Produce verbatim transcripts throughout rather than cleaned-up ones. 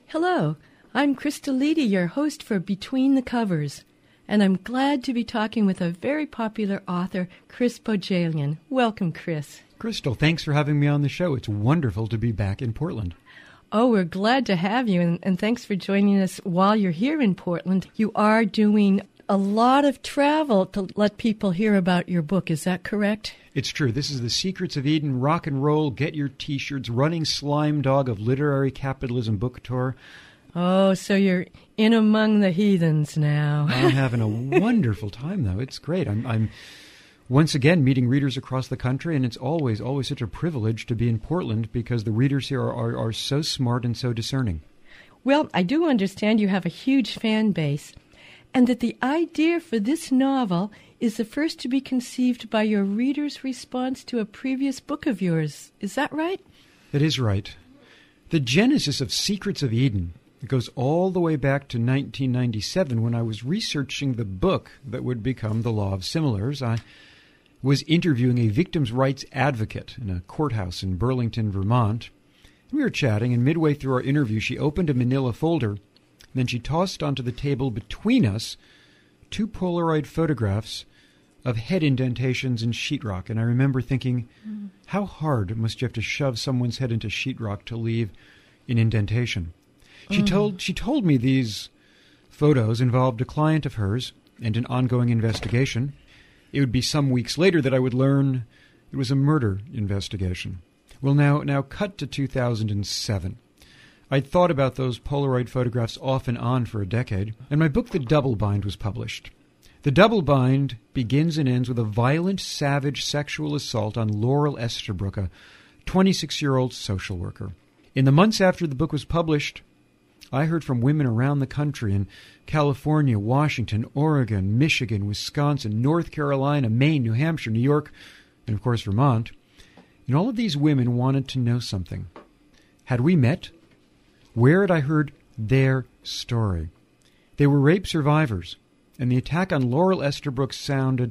Hello, I'm Krista Leedy, your host for Between the Covers, and I'm glad to be talking with a very popular author, Chris Bohjalian. Welcome, Chris. Crystal, thanks for having me on the show. It's wonderful to be back in Portland. Oh, we're glad to have you, and, and thanks for joining us while you're here in Portland. You are doing a lot of travel to let people hear about your book. Is that correct? It's true. This is the Secrets of Eden Rock and Roll, Get Your T-Shirts, Running Slime Dog of Literary Capitalism book tour. Oh, so you're in among the heathens now. I'm having a wonderful time, though. It's great. I'm, I'm once again meeting readers across the country, and it's always, always such a privilege to be in Portland because the readers here are, are, are so smart and so discerning. Well, I do understand you have a huge fan base, and that the idea for this novel is the first to be conceived by your readers' response to a previous book of yours. Is that right? That is right. The genesis of Secrets of Eden goes all the way back to nineteen ninety-seven when I was researching the book that would become The Law of Similars. I was interviewing a victims' rights advocate in a courthouse in Burlington, Vermont. We were chatting, and midway through our interview, she opened a manila folder. Then she tossed onto the table between us two Polaroid photographs of head indentations in sheetrock. And I remember thinking, mm. how hard must you have to shove someone's head into sheetrock to leave an indentation? She mm. told she told me these photos involved a client of hers and an ongoing investigation. It would be some weeks later that I would learn it was a murder investigation. Well, now, now cut to two thousand seven. I'd thought about those Polaroid photographs off and on for a decade, and my book, The Double Bind, was published. The Double Bind begins and ends with a violent, savage sexual assault on Laurel Esterbrook, a twenty-six-year-old social worker. In the months after the book was published, I heard from women around the country in California, Washington, Oregon, Michigan, Wisconsin, North Carolina, Maine, New Hampshire, New York, and of course Vermont. And all of these women wanted to know something. Had we met? Where had I heard their story? They were rape survivors, and the attack on Laurel Esterbrook sounded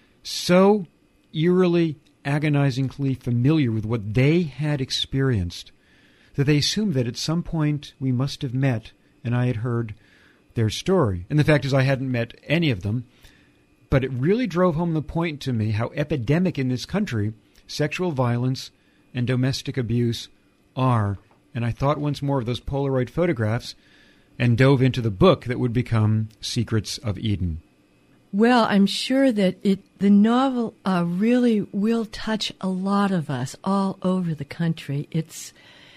so eerily, agonizingly familiar with what they had experienced that they assumed that at some point we must have met and I had heard their story. And the fact is I hadn't met any of them, but it really drove home the point to me how epidemic in this country sexual violence and domestic abuse are. And I thought once more of those Polaroid photographs and dove into the book that would become Secrets of Eden. Well, I'm sure that it the novel uh, really will touch a lot of us all over the country. It's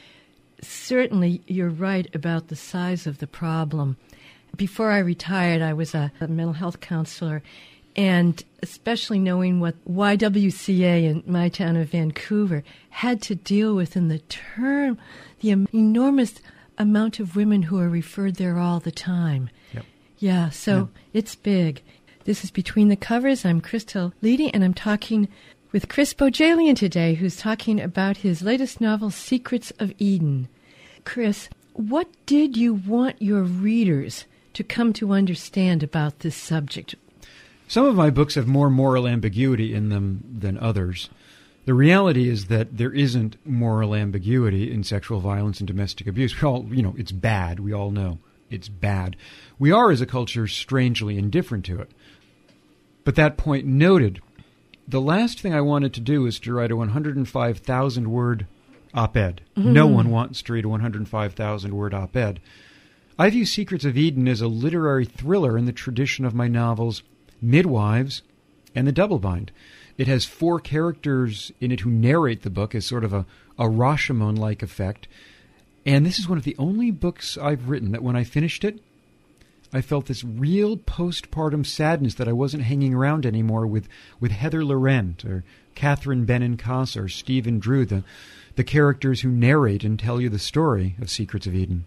certainly, you're right about the size of the problem. Before I retired, I was a, a mental health counselor, and especially knowing what Y W C A in my town of Vancouver had to deal with in the term, the enormous amount of women who are referred there all the time. Yep. Yeah, so yeah. It's big. This is Between the Covers. I'm Krista Leedy, and I'm talking with Chris Bohjalian today, who's talking about his latest novel, Secrets of Eden. Chris, what did you want your readers to come to understand about this subject? Some of my books have more moral ambiguity in them than others. The reality is that there isn't moral ambiguity in sexual violence and domestic abuse. We all, you know, it's bad. We all know it's bad. We are, as a culture, strangely indifferent to it. But that point noted, the last thing I wanted to do is to write a one hundred five thousand word op-ed. Mm-hmm. No one wants to read a one hundred five thousand word op-ed. I view Secrets of Eden as a literary thriller in the tradition of my novels Midwives and The Double Bind. It has four characters in it who narrate the book as sort of a, a Rashomon-like effect. And this is one of the only books I've written that when I finished it, I felt this real postpartum sadness that I wasn't hanging around anymore with, with Heather Laurent or Catherine Benincasa or Stephen Drew, the, the characters who narrate and tell you the story of Secrets of Eden.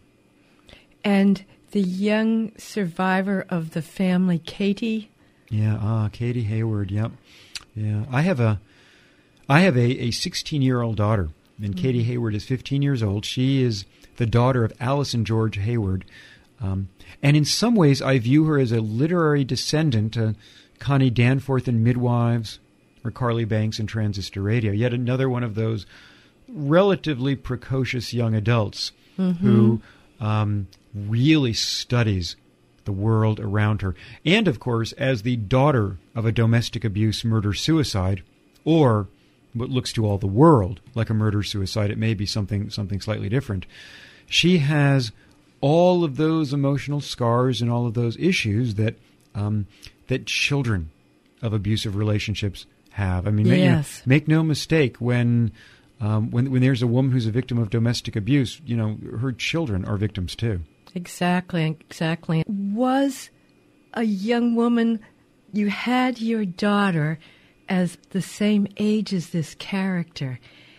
And the young survivor of the family, Katie? Yeah, ah, Katie Hayward, yep. Yeah, I have a, I have a, a sixteen-year-old daughter, and mm-hmm. Katie Hayward is fifteen years old. She is the daughter of Alice and George Hayward. Um, and in some ways, I view her as a literary descendant to Connie Danforth in Midwives or Carly Banks in Transistor Radio, yet another one of those relatively precocious young adults mm-hmm. who um, really studies the world around her. And, of course, as the daughter of a domestic abuse murder-suicide, or what looks to all the world like a murder-suicide, it may be something something slightly different, she has all of those emotional scars and all of those issues that um, that children of abusive relationships have. I mean, yes. make, you know, make no mistake, when, um, when when there's a woman who's a victim of domestic abuse, you know, her children are victims too. Exactly, exactly. Was a young woman, you had your daughter as the same age as this character,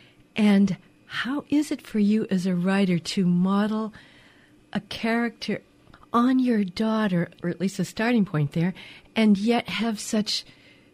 and how is it for you as a writer to model a character on your daughter, or at least a starting point there, and yet have such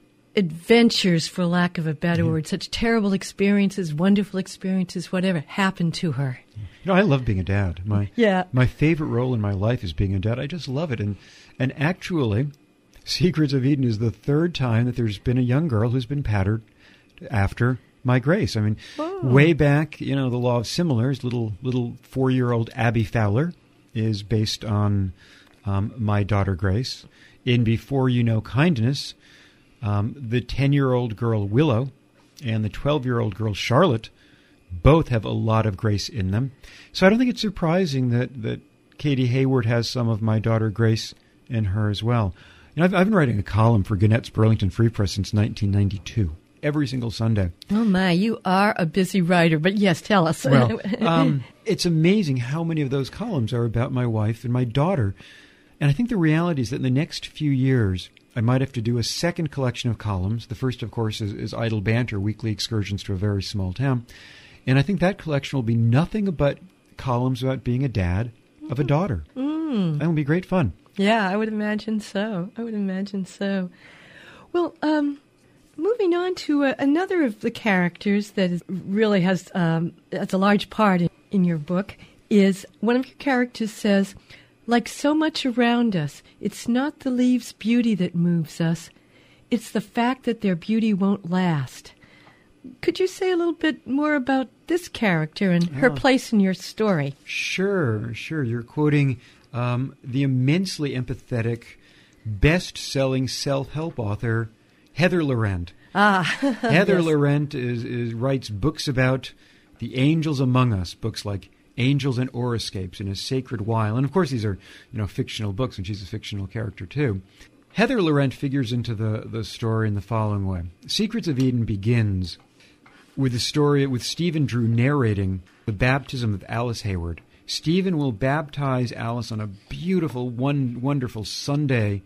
adventures, for lack of a better mm-hmm. word, such terrible experiences, wonderful experiences, whatever, happen to her? You know, I love being a dad. My yeah. my favorite role in my life is being a dad. I just love it. And and actually, Secrets of Eden is the third time that there's been a young girl who's been patterned after my Grace. I mean, oh. way back, you know, the Law of Similars, little little four-year-old Abby Fowler is based on um, my daughter Grace. In Before You Know Kindness, um, the ten-year-old girl Willow and the twelve-year-old girl Charlotte both have a lot of Grace in them. So I don't think it's surprising that, that Katie Hayward has some of my daughter Grace in her as well. You know, I've, I've been writing a column for Gannett's Burlington Free Press since nineteen ninety-two, every single Sunday. Oh, my, you are a busy writer, but yes, tell us. Well, um, it's amazing how many of those columns are about my wife and my daughter. And I think the reality is that in the next few years, I might have to do a second collection of columns. The first, of course, is, is Idle Banter, weekly excursions to a very small town. And I think that collection will be nothing but columns about being a dad of a daughter. Mm. That will be great fun. Yeah, I would imagine so. I would imagine so. Well, um, moving on to uh, another of the characters that is, really has um, that's a large part in, in your book is one of your characters says, like so much around us, it's not the leaves' beauty that moves us, it's the fact that their beauty won't last. Could you say a little bit more about this character and her oh. place in your story? Sure, sure. You're quoting um, the immensely empathetic, best-selling self-help author, Heather Laurent. Ah, Heather yes. Laurent is, is, writes books about the angels among us, books like Angels and Oroscapes and A Sacred While. And, of course, these are, you know, fictional books, and she's a fictional character, too. Heather Laurent figures into the, the story in the following way. Secrets of Eden begins with the story with Stephen Drew narrating the baptism of Alice Hayward. Stephen will baptize Alice on a beautiful, one wonderful Sunday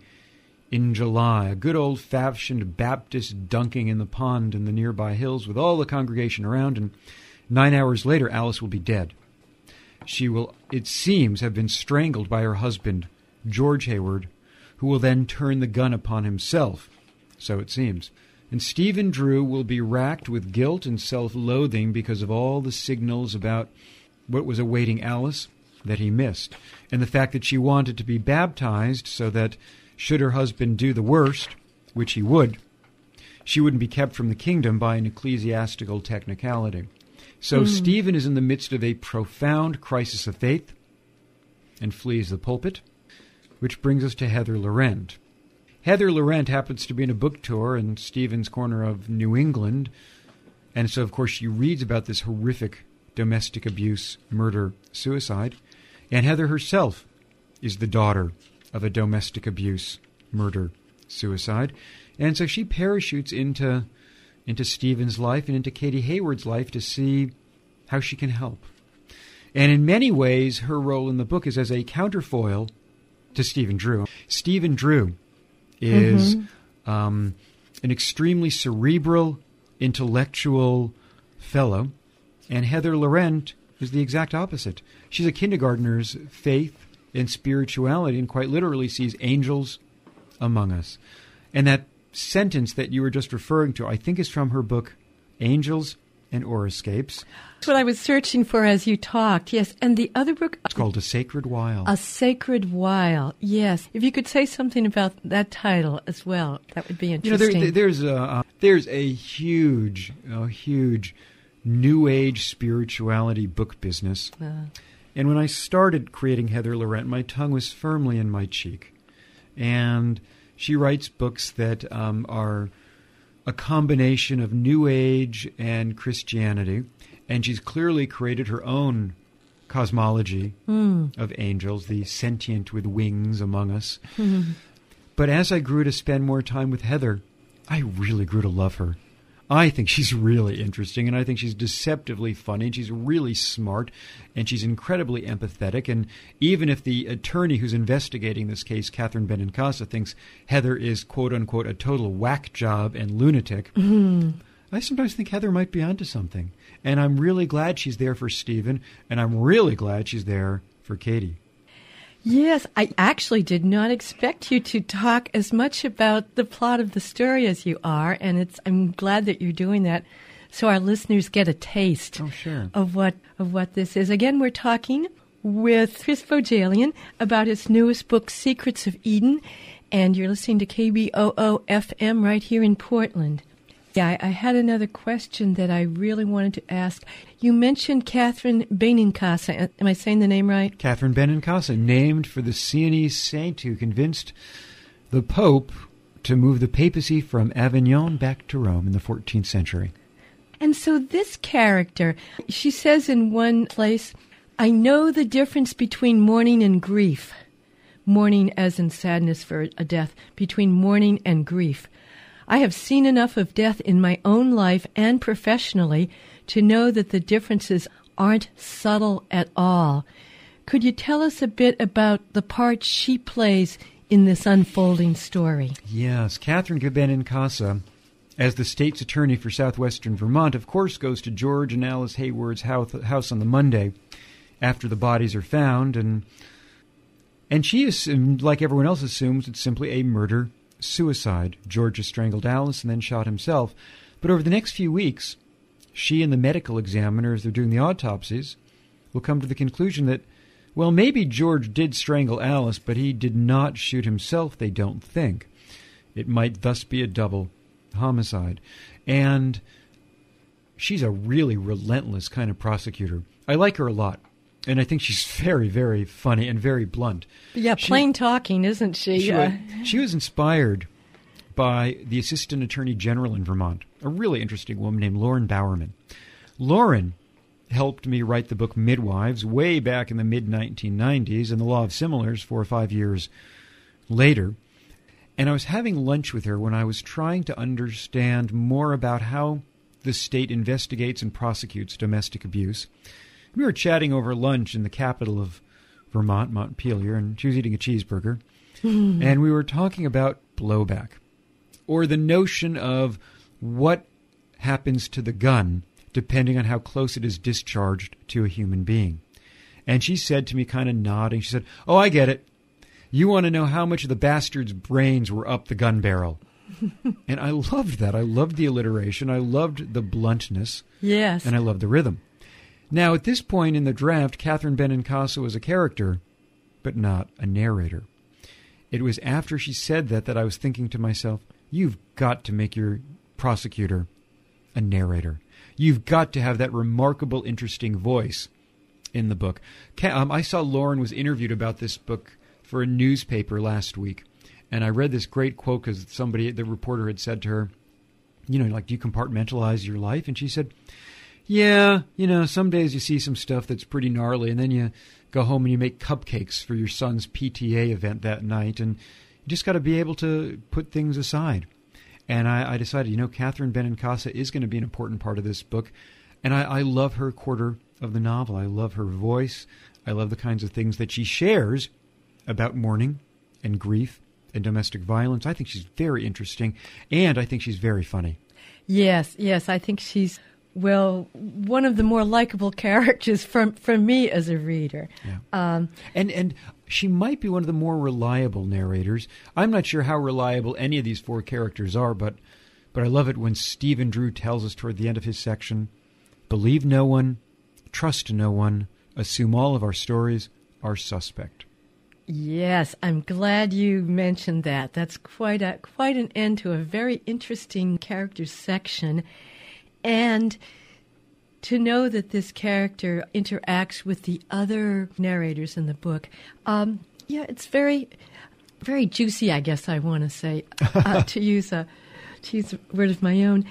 in July, a good old-fashioned Baptist dunking in the pond in the nearby hills with all the congregation around, and nine hours later Alice will be dead. She will, it seems, have been strangled by her husband, George Hayward, who will then turn the gun upon himself, so it seems. And Stephen Drew will be racked with guilt and self-loathing because of all the signals about what was awaiting Alice that he missed, and the fact that she wanted to be baptized so that, should her husband do the worst, which he would, she wouldn't be kept from the kingdom by an ecclesiastical technicality. So mm. Stephen is in the midst of a profound crisis of faith and flees the pulpit, which brings us to Heather Laurent. Heather Laurent happens to be in a book tour in Stephen's corner of New England, and so, of course, she reads about this horrific domestic abuse, murder, suicide, and Heather herself is the daughter of a domestic abuse, murder, suicide, and so she parachutes into into Stephen's life and into Katie Hayward's life to see how she can help. And in many ways, her role in the book is as a counterfoil to Stephen Drew. Stephen Drew is mm-hmm. um, an extremely cerebral, intellectual fellow, and Heather Laurent is the exact opposite. She's a kindergartner's faith and spirituality, and quite literally sees angels among us. And that sentence that you were just referring to, I think, is from her book, Angels and Oroscapes. That's what I was searching for as you talked, yes. And the other book? It's called A Sacred While. A Sacred While, yes. If you could say something about that title as well, that would be interesting. You know, there, there's, a, uh, there's a huge, a huge New Age spirituality book business. Uh. And when I started creating Heather Laurent, my tongue was firmly in my cheek. And she writes books that um, are a combination of New Age and Christianity. And she's clearly created her own cosmology mm. of angels, the sentient with wings among us. Mm-hmm. But as I grew to spend more time with Heather, I really grew to love her. I think she's really interesting, and I think she's deceptively funny, and she's really smart, and she's incredibly empathetic. And even if the attorney who's investigating this case, Catherine Benincasa, thinks Heather is, quote-unquote, a total whack job and lunatic, mm-hmm. I sometimes think Heather might be onto something. And I'm really glad she's there for Stephen, and I'm really glad she's there for Katie. Yes, I actually did not expect you to talk as much about the plot of the story as you are, and it's I'm glad that you're doing that so our listeners get a taste oh, sure. of what of what this is. Again, we're talking with Chris Bohjalian about his newest book, Secrets of Eden, and you're listening to K B O O F M right here in Portland. Yeah, I, I had another question that I really wanted to ask. You mentioned Catherine Benincasa. Am I saying the name right? Catherine Benincasa, named for the Sienese saint who convinced the Pope to move the papacy from Avignon back to Rome in the fourteenth century. And so this character, she says in one place, I know the difference between mourning and grief. Mourning as in sadness for a death, between mourning and grief. I have seen enough of death in my own life and professionally to know that the differences aren't subtle at all. Could you tell us a bit about the part she plays in this unfolding story? Yes, Catherine Benincasa, as the state's attorney for southwestern Vermont, of course goes to George and Alice Hayward's house on the Monday after the bodies are found, and and she assumed, like everyone else assumes, it's simply a murder suicide. George has strangled Alice and then shot himself. But over the next few weeks, she and the medical examiner, as they're doing the autopsies, will come to the conclusion that, well, maybe George did strangle Alice, but he did not shoot himself, they don't think. It might thus be a double homicide. And she's a really relentless kind of prosecutor. I like her a lot. And I think she's very, very funny and very blunt. Yeah, plain she, talking, isn't she? She, uh, was, she was inspired by the Assistant Attorney General in Vermont, a really interesting woman named Lauren Bowerman. Lauren helped me write the book Midwives way back in the mid nineteen nineties, and The Law of Similars four or five years later. And I was having lunch with her when I was trying to understand more about how the state investigates and prosecutes domestic abuse. We were chatting over lunch in the capital of Vermont, Montpelier, and she was eating a cheeseburger. Mm. And we were talking about blowback, or the notion of what happens to the gun depending on how close it is discharged to a human being. And she said to me, kind of nodding, she said, oh, I get it. You want to know how much of the bastard's brains were up the gun barrel. And I loved that. I loved the alliteration. I loved the bluntness. Yes. And I loved the rhythm. Now, at this point in the draft, Catherine Benincasa was a character, but not a narrator. It was after she said that that I was thinking to myself, you've got to make your prosecutor a narrator. You've got to have that remarkable, interesting voice in the book. Um, I saw Lauren was interviewed about this book for a newspaper last week, and I read this great quote because somebody, the reporter had said to her, you know, like, do you compartmentalize your life? And she said, yeah, you know, some days you see some stuff that's pretty gnarly, and then you go home and you make cupcakes for your son's P T A event that night, and you just got to be able to put things aside. And I, I decided, you know, Catherine Benincasa is going to be an important part of this book, and I, I love her quarter of the novel. I love her voice. I love the kinds of things that she shares about mourning and grief and domestic violence. I think she's very interesting, and I think she's very funny. Yes, yes, I think she's, well, one of the more likable characters for, for me as a reader. Yeah. Um, and and she might be one of the more reliable narrators. I'm not sure how reliable any of these four characters are, but but I love it when Stephen Drew tells us toward the end of his section, believe no one, trust no one, assume all of our stories are suspect. Yes, I'm glad you mentioned that. That's quite a quite an end to a very interesting character section. And to know that this character interacts with the other narrators in the book, um, yeah, it's very, very juicy, I guess I want to say, uh, to use a to use a word of my own.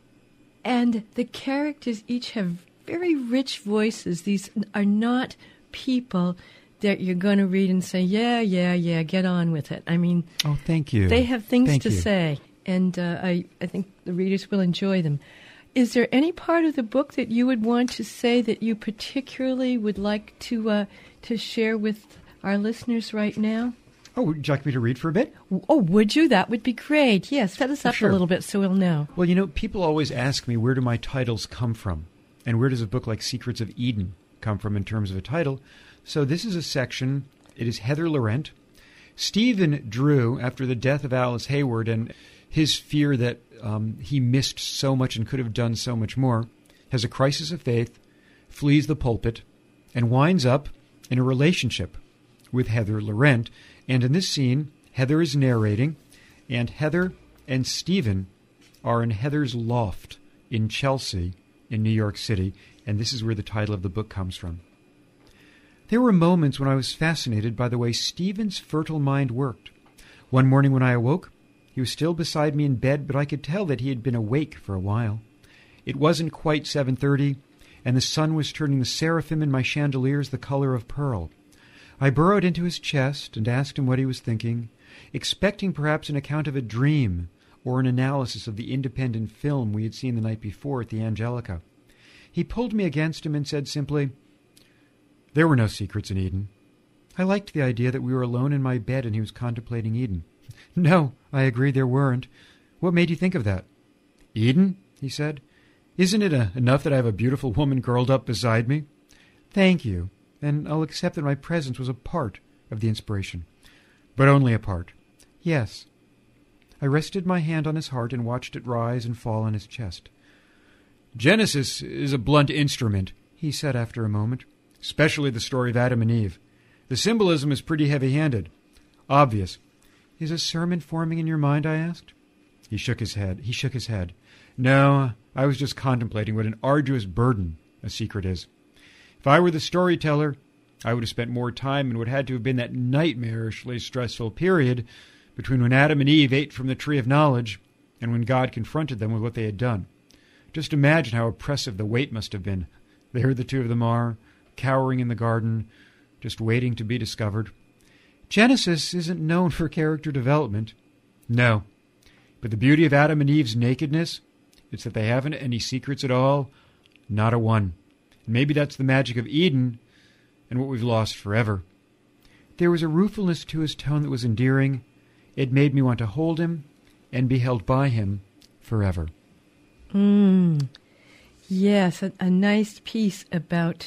And the characters each have very rich voices. These are not people that you're going to read and say, yeah, yeah, yeah, get on with it. I mean, oh, thank you. They have things thank to you. say, and uh, I, I think the readers will enjoy them. Is there any part of the book that you would want to say that you particularly would like to uh, to share with our listeners right now? Oh, would you like me to read for a bit? Oh, would you? That would be great. Yes, set us For up sure. a little bit so we'll know. Well, you know, people always ask me, where do my titles come from? And where does a book like Secrets of Eden come from in terms of a title? So this is a section. It is Heather Laurent. Stephen Drew, after the death of Alice Hayward and his fear that um, he missed so much and could have done so much more, has a crisis of faith, flees the pulpit, and winds up in a relationship with Heather Laurent. And in this scene, Heather is narrating, and Heather and Stephen are in Heather's loft in Chelsea, in New York City, and this is where the title of the book comes from. There were moments when I was fascinated by the way Stephen's fertile mind worked. One morning when I awoke, he was still beside me in bed, but I could tell that he had been awake for a while. It wasn't quite seven thirty, and the sun was turning the seraphim in my chandeliers the color of pearl. I burrowed into his chest and asked him what he was thinking, expecting perhaps an account of a dream or an analysis of the independent film we had seen the night before at the Angelica. He pulled me against him and said simply, "There were no secrets in Eden." I liked the idea that we were alone in my bed and he was contemplating Eden. "No," I agreed, "there weren't. What made you think of that?" "Eden?" he said. "Isn't it a, enough that I have a beautiful woman curled up beside me?" "Thank you, and I'll accept that my presence was a part of the inspiration." "But only a part." "Yes." I rested my hand on his heart and watched it rise and fall on his chest. "Genesis is a blunt instrument," he said after a moment, "especially the story of Adam and Eve. The symbolism is pretty heavy-handed. Obvious." "Is a sermon forming in your mind?" I asked. He shook his head. He shook his head. "No, I was just contemplating what an arduous burden a secret is. If I were the storyteller, I would have spent more time in what had to have been that nightmarishly stressful period between when Adam and Eve ate from the tree of knowledge and when God confronted them with what they had done. Just imagine how oppressive the wait must have been. There the two of them are, cowering in the garden, just waiting to be discovered. Genesis isn't known for character development. No. But the beauty of Adam and Eve's nakedness, it's that they haven't any secrets at all. Not a one. And maybe that's the magic of Eden and what we've lost forever." There was a ruefulness to his tone that was endearing. It made me want to hold him and be held by him forever. Mm. Yes, a, a nice piece about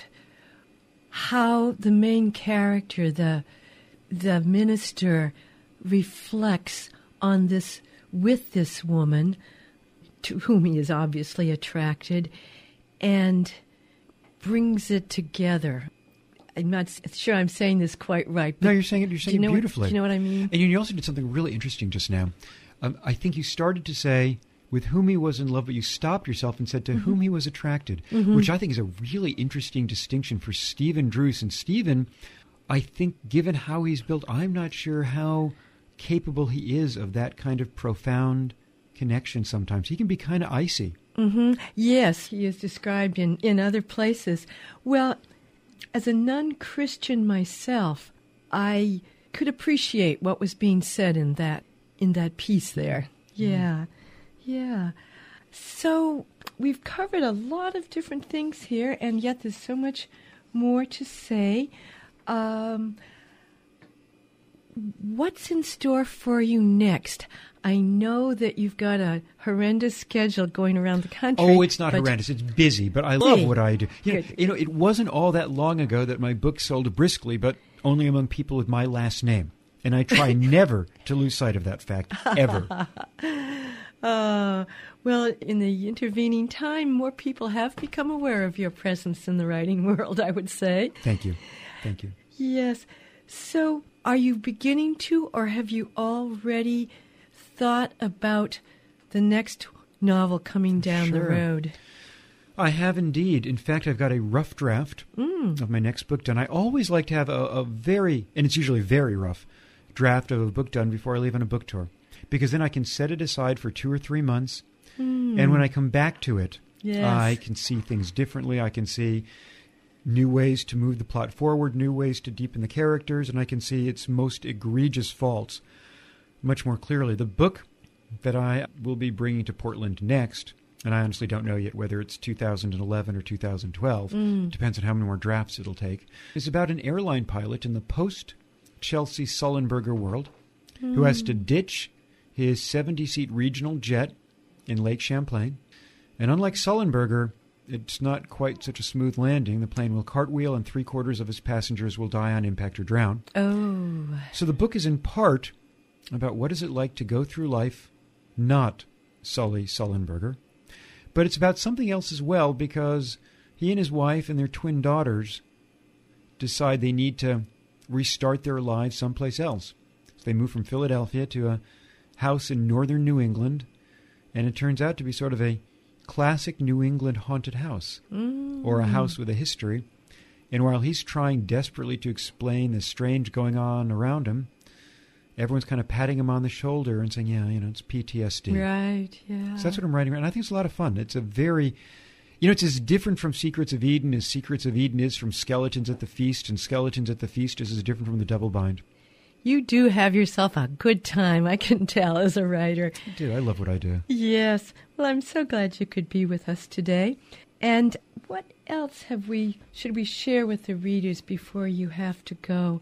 how the main character, the the minister, reflects on this with this woman to whom he is obviously attracted and brings it together. I'm not sure I'm saying this quite right. No, you're saying it. You're saying you know it beautifully. What, do you know what I mean? And you also did something really interesting just now. Um, I think you started to say with whom he was in love, but you stopped yourself and said to mm-hmm. whom he was attracted, mm-hmm. which I think is a really interesting distinction for Stephen Drew. And Stephen, I think, given how he's built, I'm not sure how capable he is of that kind of profound connection sometimes. He can be kind of icy. Mm-hmm. Yes, he is described in, in other places. Well, as a non-Christian myself, I could appreciate what was being said in that in that piece there. Yeah, mm. yeah. So we've covered a lot of different things here, and yet there's so much more to say. Um, what's in store for you next? I know that you've got a horrendous schedule going around the country. Oh, it's not horrendous. It's busy, but I love what I do. You know, you know, it wasn't all that long ago that my book sold briskly, but only among people with my last name. And I try never to lose sight of that fact, ever. Uh, well, in the intervening time, more people have become aware of your presence in the writing world, I would say. Thank you. Thank you. Yes. So are you beginning to, or have you already thought about the next novel coming down Sure. the road? I have indeed. In fact, I've got a rough draft mm. of my next book done. I always like to have a, a very, and it's usually very rough, draft of a book done before I leave on a book tour. Because then I can set it aside for two or three months, mm. and when I come back to it, yes. I can see things differently. I can see new ways to move the plot forward, new ways to deepen the characters, and I can see its most egregious faults much more clearly. The book that I will be bringing to Portland next, and I honestly don't know yet whether it's two thousand eleven or two thousand twelve, mm. depends on how many more drafts it'll take, is about an airline pilot in the post-Chelsea Sullenberger world mm. who has to ditch his seventy-seat regional jet in Lake Champlain. And unlike Sullenberger, it's not quite such a smooth landing. The plane will cartwheel and three-quarters of his passengers will die on impact or drown. Oh. So the book is in part about what is it like to go through life not Sully Sullenberger. But it's about something else as well, because he and his wife and their twin daughters decide they need to restart their lives someplace else. So they move from Philadelphia to a house in northern New England, and it turns out to be sort of a classic New England haunted house, mm. or a house with a history. And while he's trying desperately to explain the strange going on around him, everyone's kind of patting him on the shoulder and saying, yeah, you know, it's P T S D. Right, yeah. So that's what I'm writing about. And I think it's a lot of fun. It's a very, you know, it's as different from Secrets of Eden as Secrets of Eden is from Skeletons at the Feast, and Skeletons at the Feast is as different from The Double Bind. You do have yourself a good time, I can tell, as a writer. I do. I love what I do. Yes. Well, I'm so glad you could be with us today. And what else have we, should we share with the readers before you have to go?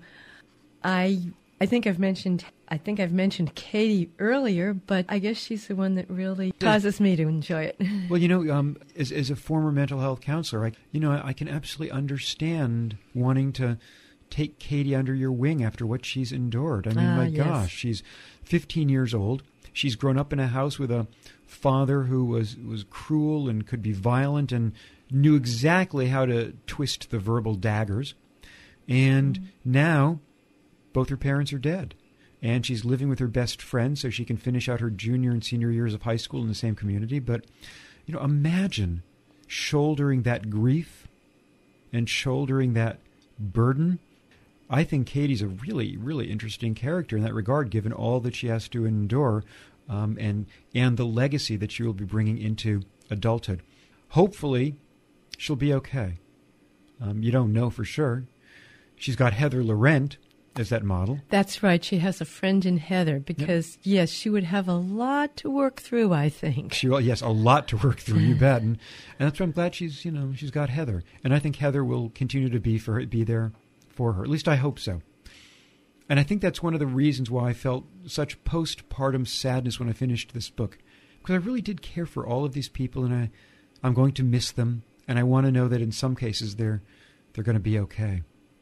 I I think I've mentioned I think I've mentioned Katie earlier, but I guess she's the one that really causes me to enjoy it. Well, you know, um, as as a former mental health counselor, I, you know, I, I can absolutely understand wanting to take Katie under your wing after what she's endured. I mean, ah, my yes. gosh, she's fifteen years old. She's grown up in a house with a father who was, was cruel and could be violent and knew exactly how to twist the verbal daggers. And mm. now both her parents are dead. And she's living with her best friend so she can finish out her junior and senior years of high school in the same community. But, you know, imagine shouldering that grief and shouldering that burden. I think Katie's a really, really interesting character in that regard, given all that she has to endure um, and and the legacy that she will be bringing into adulthood. Hopefully, she'll be okay. Um, you don't know for sure. She's got Heather Laurent as that model. That's right. She has a friend in Heather because, yep. yes, she would have a lot to work through, I think. She will, yes, a lot to work through, you bet. And, and that's why I'm glad she's, you know, she's got Heather. And I think Heather will continue to be for her, be there for her. At least I hope so. And I think that's one of the reasons why I felt such postpartum sadness when I finished this book. Because I really did care for all of these people, and I, I'm going to miss them. And I want to know that in some cases they're they're going to be okay.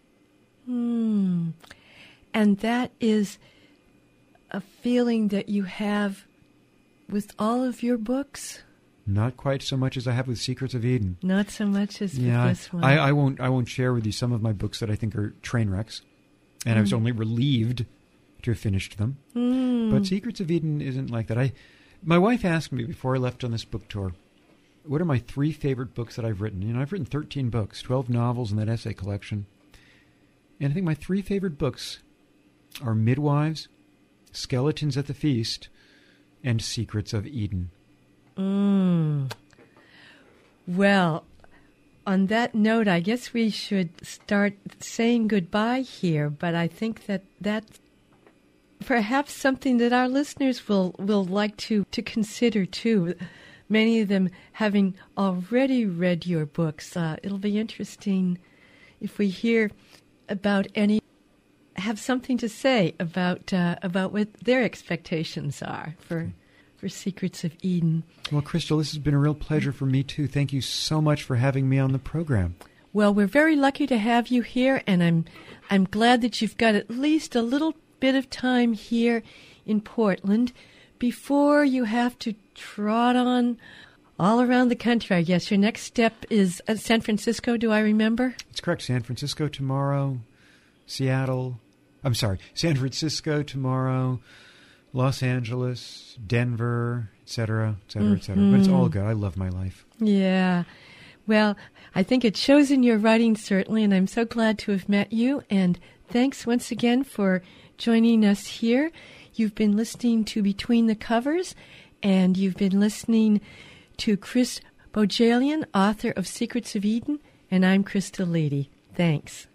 Hmm. And that is a feeling that you have with all of your books? Not quite so much as I have with Secrets of Eden. Not so much as yeah, with this one. I, I won't. I won't share with you some of my books that I think are train wrecks, and mm. I was only relieved to have finished them. Mm. But Secrets of Eden isn't like that. I, my wife asked me before I left on this book tour, what are my three favorite books that I've written? You know, I've written thirteen books, twelve novels in that essay collection, and I think my three favorite books are Midwives, Skeletons at the Feast, and Secrets of Eden. Mm. Well, on that note, I guess we should start saying goodbye here, but I think that that's perhaps something that our listeners will, will like to, to consider, too. Many of them having already read your books. Uh, it'll be interesting if we hear about any, have something to say about uh, about what their expectations are for for Secrets of Eden. Well, Crystal, this has been a real pleasure for me, too. Thank you so much for having me on the program. Well, we're very lucky to have you here, and I'm I'm glad that you've got at least a little bit of time here in Portland before you have to trot on all around the country. I guess your next step is uh, San Francisco, do I remember? That's correct. San Francisco tomorrow, Seattle. I'm sorry, San Francisco tomorrow, Los Angeles, Denver, et cetera, et cetera, mm-hmm. et cetera. But it's all good. I love my life. Yeah. Well, I think it shows in your writing, certainly, and I'm so glad to have met you. And thanks once again for joining us here. You've been listening to Between the Covers, and you've been listening to Chris Bohjalian, author of Secrets of Eden, and I'm Crystal Leidy. Thanks.